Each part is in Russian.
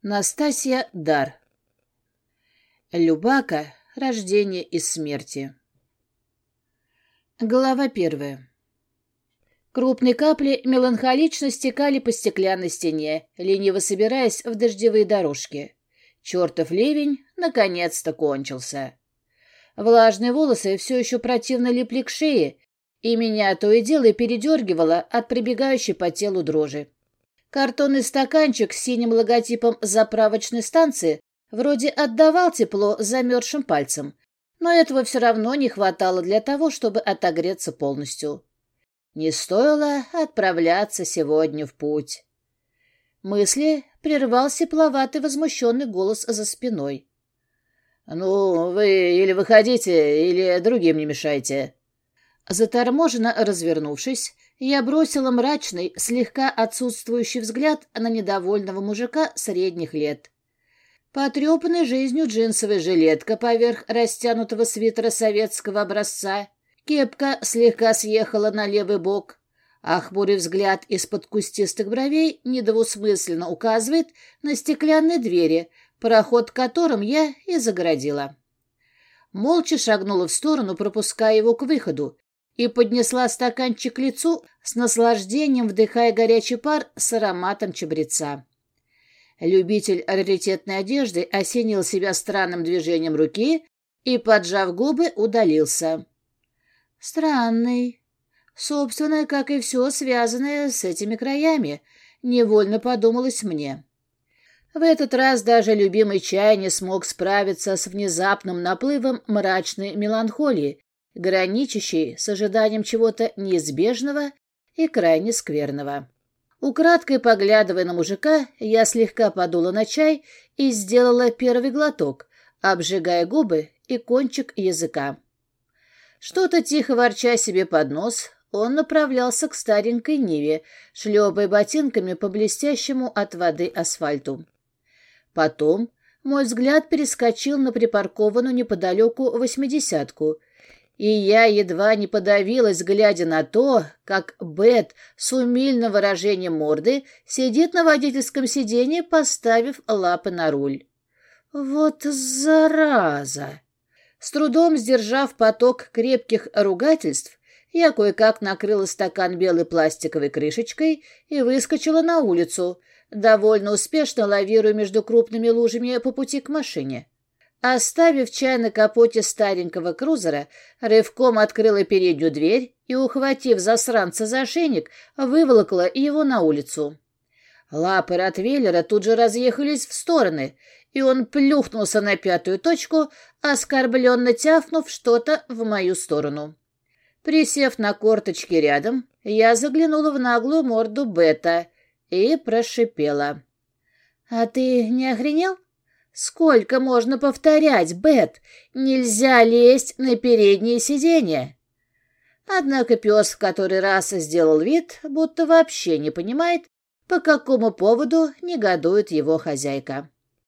Настасья Дар. Любака. Рождение из смерти. Глава 1. Крупные капли меланхолично стекали по стеклянной стене, лениво собираясь в дождевые дорожки. Чертов ливень наконец-то кончился. Влажные волосы все еще противно липли к шее, и меня то и дело передергивало от прибегающей по телу дрожи. Картонный стаканчик с синим логотипом заправочной станции вроде отдавал тепло замерзшим пальцем, но этого все равно не хватало для того, чтобы отогреться полностью. Не стоило отправляться сегодня в путь. Мысли прервал сепловатый возмущенный голос за спиной. «Ну, вы или выходите, или другим не мешайте». Заторможенно развернувшись, я бросила мрачный, слегка отсутствующий взгляд на недовольного мужика средних лет. Потрепанная жизнью джинсовая жилетка поверх растянутого свитера советского образца, кепка слегка съехала на левый бок, а хмурый взгляд из-под кустистых бровей недвусмысленно указывает на стеклянные двери, проход к которым я и загородила. Молча шагнула в сторону, пропуская его к выходу, и поднесла стаканчик к лицу, с наслаждением вдыхая горячий пар с ароматом чабреца. Любитель раритетной одежды осенил себя странным движением руки и, поджав губы, удалился. Странный. Собственно, как и все связанное с этими краями, невольно подумалось мне. В этот раз даже любимый чай не смог справиться с внезапным наплывом мрачной меланхолии, граничащей с ожиданием чего-то неизбежного и крайне скверного. Украдкой поглядывая на мужика, я слегка подула на чай и сделала первый глоток, обжигая губы и кончик языка. Что-то тихо ворча себе под нос, он направлялся к старенькой Ниве, шлепая ботинками по блестящему от воды асфальту. Потом мой взгляд перескочил на припаркованную неподалеку восьмидесятку, и я едва не подавилась, глядя на то, как Бет с умильным выражением морды сидит на водительском сиденье, поставив лапы на руль. Вот зараза! С трудом сдержав поток крепких ругательств, я кое-как накрыла стакан белой пластиковой крышечкой и выскочила на улицу, довольно успешно лавируя между крупными лужами по пути к машине. Оставив чай на капоте старенького крузера, рывком открыла переднюю дверь и, ухватив засранца за ошейник, выволокла его на улицу. Лапы ротвейлера тут же разъехались в стороны, и он плюхнулся на пятую точку, оскорбленно тявкнув что-то в мою сторону. Присев на корточки рядом, я заглянула в наглую морду Бета и прошипела. «А ты не охренел? Сколько можно повторять, Бет? Нельзя лезть на переднее сиденье!» Однако пес в который раз сделал вид, будто вообще не понимает, по какому поводу негодует его хозяйка.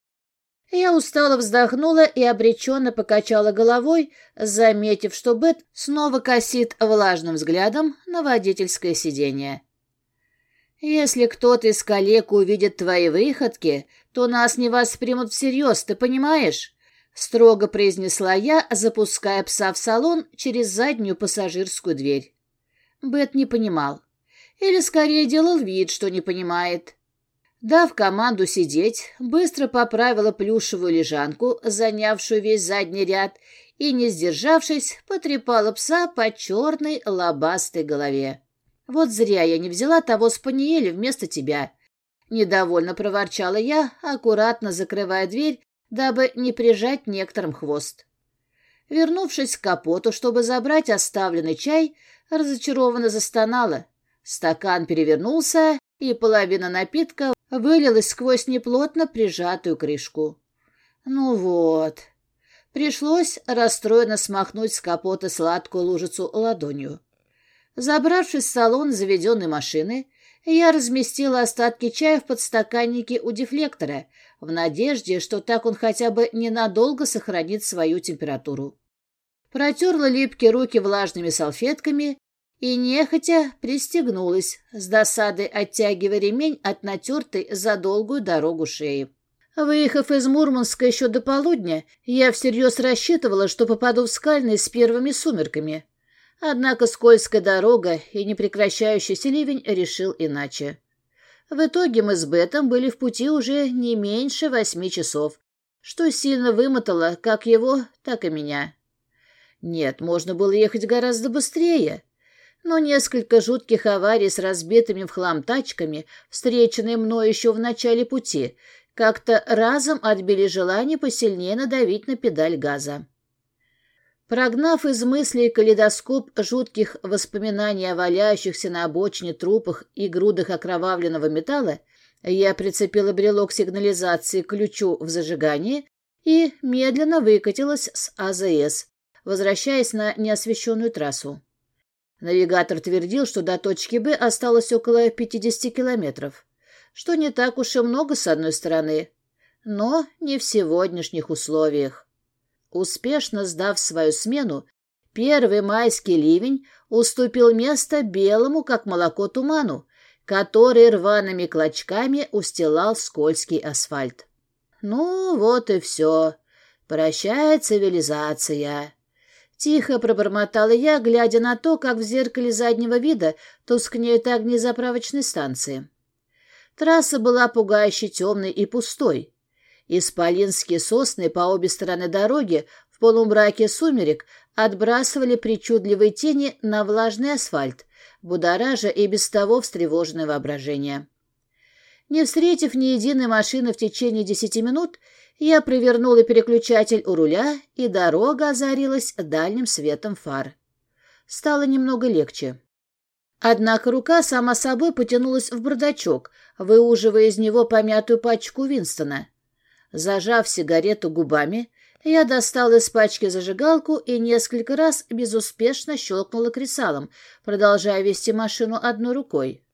Я устало вздохнула и обреченно покачала головой, заметив, что Бет снова косит влажным взглядом на водительское сиденье. «Если кто-то из коллег увидит твои выходки, то нас не воспримут всерьез, ты понимаешь?» — строго произнесла я, запуская пса в салон через заднюю пассажирскую дверь. Бет не понимал. Или, скорее, делал вид, что не понимает. Дав команду сидеть, быстро поправила плюшевую лежанку, занявшую весь задний ряд, и, не сдержавшись, потрепала пса по черной лобастой голове. «Вот зря я не взяла того спаниеля вместо тебя», — недовольно проворчала я, аккуратно закрывая дверь, дабы не прижать некоторым хвост. Вернувшись к капоту, чтобы забрать оставленный чай, разочарованно застонала. Стакан перевернулся, и половина напитка вылилась сквозь неплотно прижатую крышку. Ну вот. Пришлось расстроенно смахнуть с капота сладкую лужицу ладонью. Забравшись в салон заведенной машины, я разместила остатки чая в подстаканнике у дефлектора, в надежде, что так он хотя бы ненадолго сохранит свою температуру. Протерла липкие руки влажными салфетками и нехотя пристегнулась, с досадой оттягивая ремень от натертой за долгую дорогу шеи. Выехав из Мурманска еще до полудня, я всерьез рассчитывала, что попаду в Скальный с первыми сумерками. Однако скользкая дорога и непрекращающийся ливень решил иначе. В итоге мы с Бетом были в пути уже не меньше 8 часов, что сильно вымотало как его, так и меня. Нет, можно было ехать гораздо быстрее, но несколько жутких аварий с разбитыми в хлам тачками, встреченные мной еще в начале пути, как-то разом отбили желание посильнее надавить на педаль газа. Прогнав из мыслей калейдоскоп жутких воспоминаний о валяющихся на обочине трупах и грудах окровавленного металла, я прицепила брелок сигнализации к ключу в зажигании и медленно выкатилась с АЗС, возвращаясь на неосвещенную трассу. Навигатор твердил, что до точки Б осталось около 50 километров, что не так уж и много с одной стороны, но не в сегодняшних условиях. Успешно сдав свою смену, первый майский ливень уступил место белому, как молоко, туману, который рваными клочками устилал скользкий асфальт. Ну, вот и все. Прощай, цивилизация. Тихо пробормотала я, глядя на то, как в зеркале заднего вида тускнеют огни заправочной станции. Трасса была пугающе темной и пустой. Исполинские сосны по обе стороны дороги в полумраке сумерек отбрасывали причудливые тени на влажный асфальт, будоража и без того встревоженное воображение. Не встретив ни единой машины в течение 10 минут, я провернула переключатель у руля, и дорога озарилась дальним светом фар. Стало немного легче. Однако рука сама собой потянулась в бардачок, выуживая из него помятую пачку Винстона. Зажав сигарету губами, я достала из пачки зажигалку и несколько раз безуспешно щелкнула кресалом, продолжая вести машину одной рукой.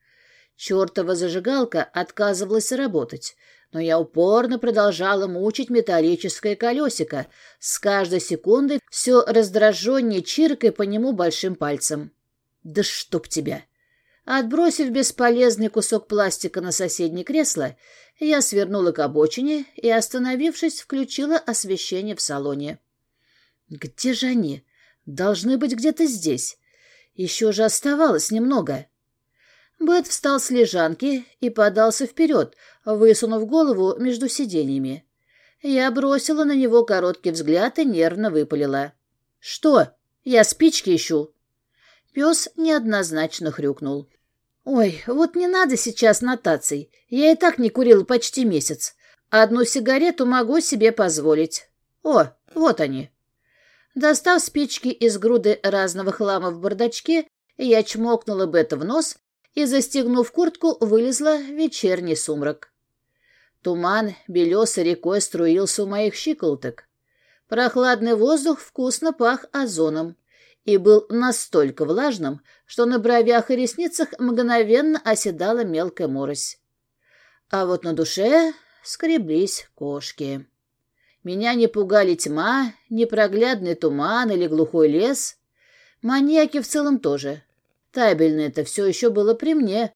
Чертова зажигалка отказывалась работать, но я упорно продолжала мучить металлическое колесико, с каждой секундой все раздраженнее чиркая по нему большим пальцем. «Да чтоб тебя!» Отбросив бесполезный кусок пластика на соседнее кресло, я свернула к обочине и, остановившись, включила освещение в салоне. «Где же они? Должны быть где-то здесь. Еще же оставалось немного». Бет встал с лежанки и подался вперед, высунув голову между сиденьями. Я бросила на него короткий взгляд и нервно выпалила. «Что? Я спички ищу». Пес неоднозначно хрюкнул. «Ой, вот не надо сейчас нотаций. Я и так не курила почти месяц. Одну сигарету могу себе позволить. О, вот они». Достав спички из груды разного хлама в бардачке, я чмокнула Бета в нос и, застегнув куртку, вылезла в вечерний сумрак. Туман белесой рекой струился у моих щиколоток. Прохладный воздух вкусно пах озоном и был настолько влажным, что на бровях и ресницах мгновенно оседала мелкая морось. А вот на душе скреблись кошки. Меня не пугали тьма, непроглядный туман или глухой лес. Маньяки в целом тоже. Табельное-то все еще было при мне.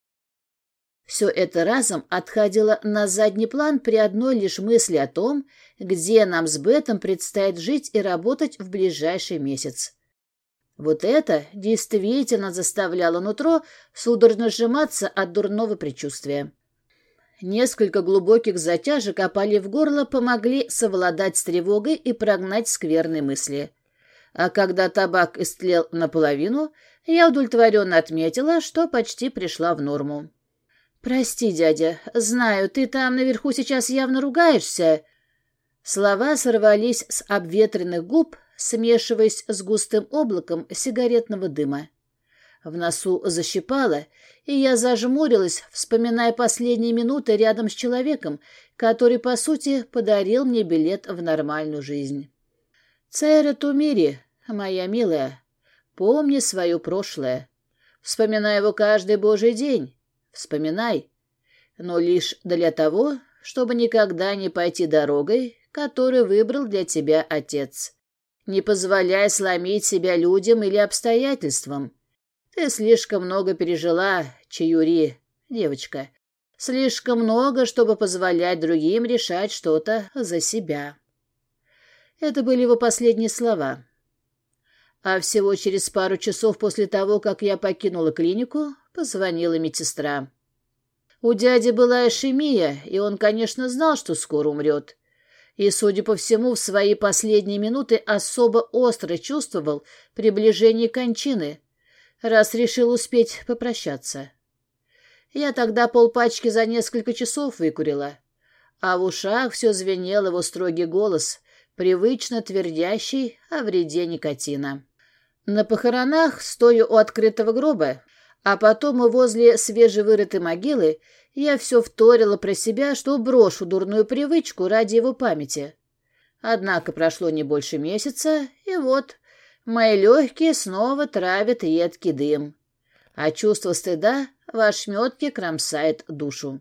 Все это разом отходило на задний план при одной лишь мысли о том, где нам с Бетом предстоит жить и работать в ближайший месяц. Вот это действительно заставляло нутро судорожно сжиматься от дурного предчувствия. Несколько глубоких затяжек опали в горло, помогли совладать с тревогой и прогнать скверные мысли. А когда табак истлел наполовину, я удовлетворенно отметила, что почти пришла в норму. «Прости, дядя, знаю, ты там наверху сейчас явно ругаешься». Слова сорвались с обветренных губ, смешиваясь с густым облаком сигаретного дыма. В носу защипало, и я зажмурилась, вспоминая последние минуты рядом с человеком, который, по сути, подарил мне билет в нормальную жизнь. «Цейра Тумири, моя милая, помни свое прошлое. Вспоминай его каждый божий день. Вспоминай, но лишь для того, чтобы никогда не пойти дорогой, которую выбрал для тебя отец. Не позволяй сломить себя людям или обстоятельствам. Ты слишком много пережила, Чаюри, девочка. Слишком много, чтобы позволять другим решать что-то за себя. Это были его последние слова. А всего через пару часов после того, как я покинула клинику, позвонила медсестра. У дяди была ишемия, и он, конечно, знал, что скоро умрет. И, судя по всему, в свои последние минуты особо остро чувствовал приближение кончины, раз решил успеть попрощаться. Я тогда полпачки за несколько часов выкурила, а в ушах все звенел его строгий голос, привычно твердящий о вреде никотина. На похоронах, стоя у открытого гроба, а потом и возле свежевырытой могилы, я все вторила про себя, что брошу дурную привычку ради его памяти. Однако прошло не больше месяца, и вот мои легкие снова травят едкий дым, а чувство стыда в ошметке кромсает душу.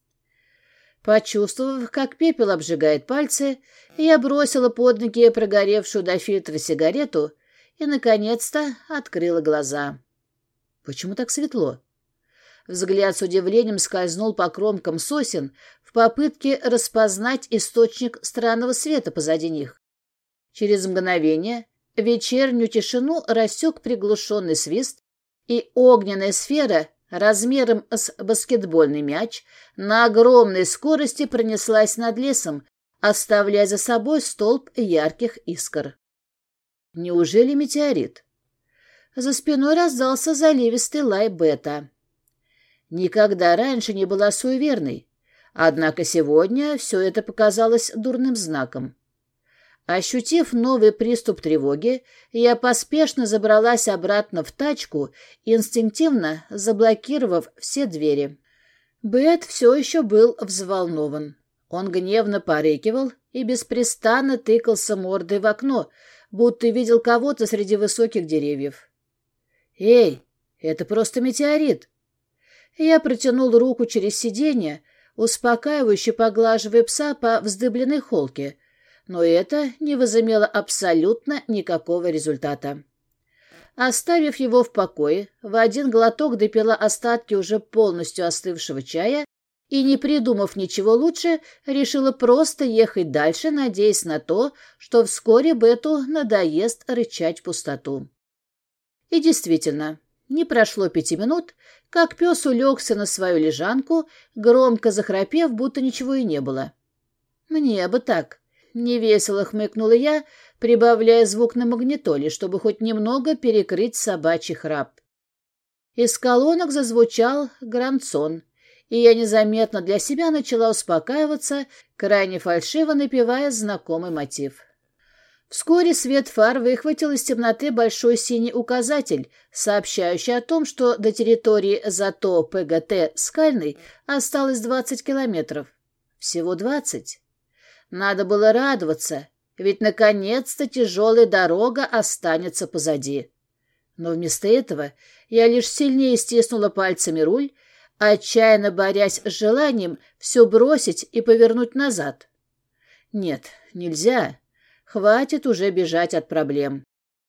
Почувствовав, как пепел обжигает пальцы, я бросила под ноги прогоревшую до фильтра сигарету и, наконец-то, открыла глаза. Почему так светло? Взгляд с удивлением скользнул по кромкам сосен в попытке распознать источник странного света позади них. Через мгновение вечернюю тишину рассек приглушенный свист, и огненная сфера размером с баскетбольный мяч на огромной скорости пронеслась над лесом, оставляя за собой столб ярких искр. Неужели метеорит? За спиной раздался заливистый лай Бета. Никогда раньше не была суеверной, однако сегодня все это показалось дурным знаком. Ощутив новый приступ тревоги, я поспешно забралась обратно в тачку, инстинктивно заблокировав все двери. Бет все еще был взволнован. Он гневно порыкивал и беспрестанно тыкался мордой в окно, будто видел кого-то среди высоких деревьев. «Эй, это просто метеорит!» Я протянул руку через сиденье, успокаивающе поглаживая пса по вздыбленной холке, но это не возымело абсолютно никакого результата. Оставив его в покое, в один глоток допила остатки уже полностью остывшего чая и, не придумав ничего лучше, решила просто ехать дальше, надеясь на то, что вскоре Бету надоест рычать в пустоту. И действительно, не прошло 5 минут, как пес улегся на свою лежанку, громко захрапев, будто ничего и не было. «Мне бы так», — невесело хмыкнула я, прибавляя звук на магнитоле, чтобы хоть немного перекрыть собачий храп. Из колонок зазвучал грансон, и я незаметно для себя начала успокаиваться, крайне фальшиво напевая знакомый мотив. Вскоре свет фар выхватил из темноты большой синий указатель, сообщающий о том, что до территории ЗАТО ПГТ «Скальный» осталось 20 километров. Всего 20. Надо было радоваться, ведь наконец-то тяжелая дорога останется позади. Но вместо этого я лишь сильнее стиснула пальцами руль, отчаянно борясь с желанием все бросить и повернуть назад. Нет, нельзя. Хватит уже бежать от проблем.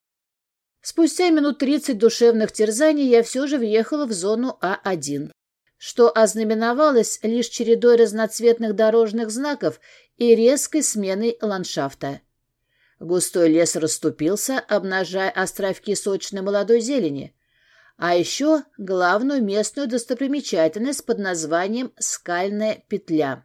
Спустя минут 30 душевных терзаний я все же въехала в зону А1, что ознаменовалось лишь чередой разноцветных дорожных знаков и резкой сменой ландшафта. Густой лес расступился, обнажая островки сочной молодой зелени, а еще главную местную достопримечательность под названием «Скальная петля».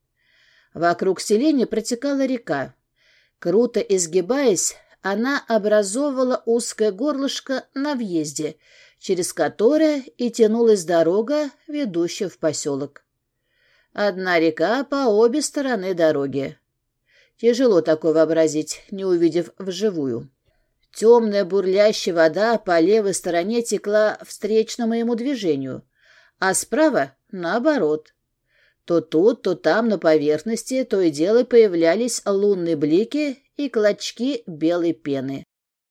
Вокруг селения протекала река. Круто изгибаясь, она образовывала узкое горлышко на въезде, через которое и тянулась дорога, ведущая в поселок. Одна река по обе стороны дороги. Тяжело такое вообразить, не увидев вживую. Темная бурлящая вода по левой стороне текла встречно моему движению, а справа — наоборот. То тут, то там на поверхности то и дело появлялись лунные блики и клочки белой пены.